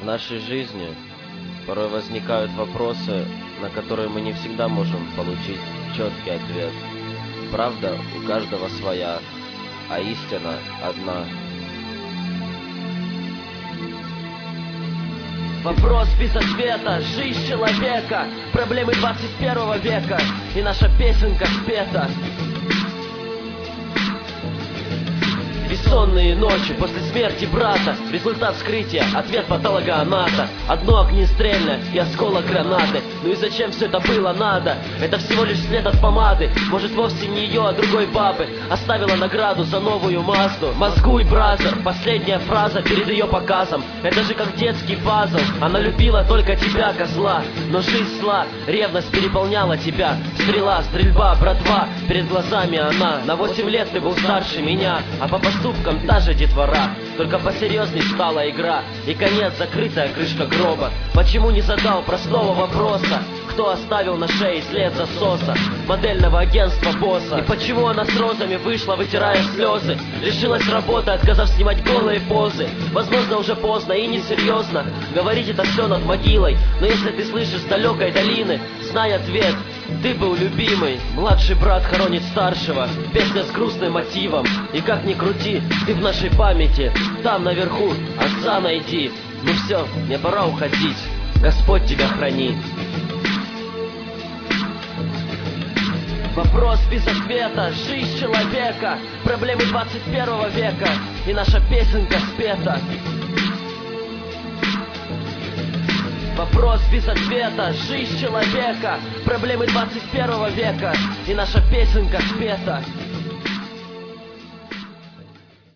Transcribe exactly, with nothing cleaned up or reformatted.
В нашей жизни порой возникают вопросы, на которые мы не всегда можем получить четкий ответ. Правда у каждого своя, а истина одна. Вопрос без ответа, жизнь человека, проблемы двадцать первого века, и наша песенка спета. Бессонные ночи после смерти брата, результат вскрытия, ответ патологоаната. Одно огнестрельное и осколок гранаты. Ну и зачем все это было надо? Это всего лишь след от помады. Может вовсе не ее, а другой бабы. Оставила награду за новую Мазду. Мозгуй, бразер, последняя фраза перед ее показом. Это же как детский пазл. Она любила только тебя, козла. Но жизнь зла, ревность переполняла тебя. Стрела, стрельба, братва, перед глазами она. На восемь лет ты был старше меня, а по поступкам та же детвора. Только посерьезней стала игра, и конец закрытая крышка гроба. Почему не задал простого вопроса? Кто оставил на шее след засоса модельного агентства босса? И почему она с розами вышла, вытирая слезы? Лишилась работы, отказав снимать голые позы. Возможно, уже поздно и несерьезно говорить это все над могилой. Но если ты слышишь с далекой долины, знай ответ. Ты был любимый, младший брат хоронит старшего. Песня с грустным мотивом, и как ни крути, ты в нашей памяти. Там наверху отца найди. Ну все, мне пора уходить, Господь тебя храни. Вопрос без ответа, жизнь человека, проблемы двадцать первого века, и наша песенка спета. Вопрос без ответа, жизнь человека, проблемы двадцать первого века, и наша песенка спета.